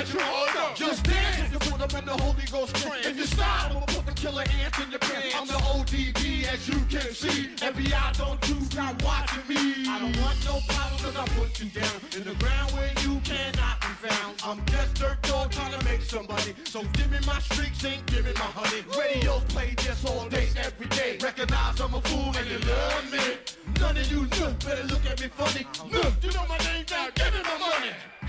let you all know. Just dance if you put them in the Holy Ghost trance. If you stop, I'ma put the killer ants in your pants. I'm the ODB, as you can see. FBI don't you stop watching me. I don't want no problem, cause I put you down in the ground where you cannot be found. I'm just dirt dog trying to make somebody. So give me my streaks, ain't give me my honey. Radios play this all day, every day. Recognize I'm a fool and you love me. None of you better look at me funny. Look, you know my name now, give me my money.